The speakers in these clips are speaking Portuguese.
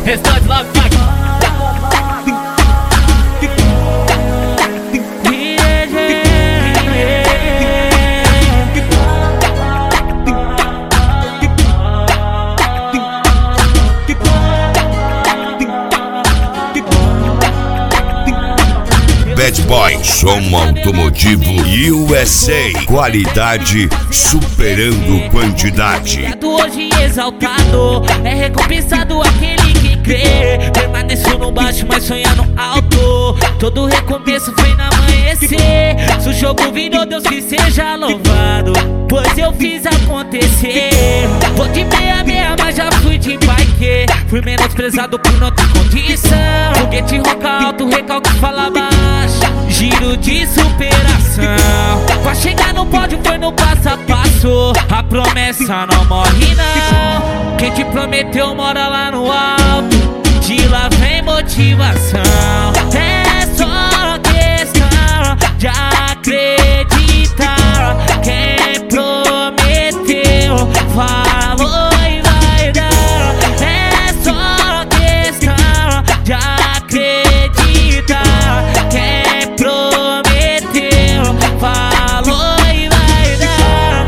Restante logo vai. Bad Boy, som automotivo USA, qualidade superando quantidade. Hoje exaltado, é recompensado aquele que crê. Permaneço no baixo, mas sonhando alto. Todo recomeço foi no amanhecer. Se o jogo virou, Deus que seja louvado, pois eu fiz acontecer. Vou de meia, mas já fui de bike. Fui menosprezado por não ter condição. Foguete roca alto, recalque fala baixo. Giro de superação. Pra chegar no pódio foi no passo a passo. A promessa não morre não. Quem te prometeu mora lá no alto. De lá vem motivação. É só questão de acreditar. Quem prometeu falou e vai dar. É só questão de acreditar. Quem prometeu falou e vai dar.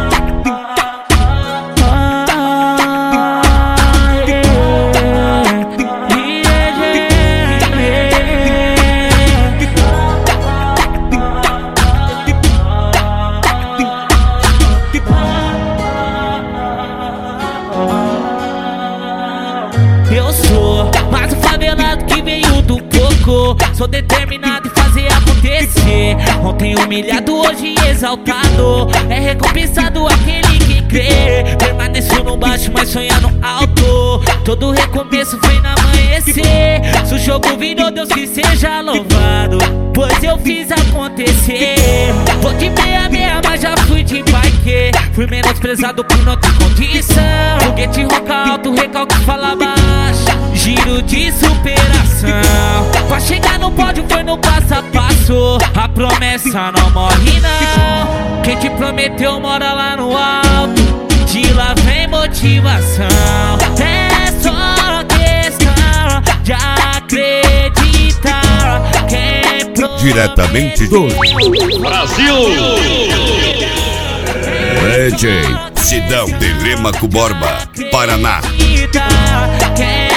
Eu sou mais um favelado que veio do coco. Sou determinado em fazer acontecer. Ontem humilhado, hoje exaltado. É recompensado aquele que crê. Permaneço no baixo, mas sonhando alto. Todo recomeço foi no amanhecer. Se o jogo virou, Deus que seja louvado, pois eu fiz acontecer. Vou de meia, mas já fui de bike. Fui menosprezado por não ter condição. Foguete roca alto, recalque fala baixo. Giro de superação. Pra chegar no pódio foi no passo a passo. A promessa não morre não. Quem te prometeu mora lá no alto. De lá vem motivação. É só questão de acreditar. Quem Diretamente do Brasil. DJ Sidão de Lemaco Borba, Paraná. Quem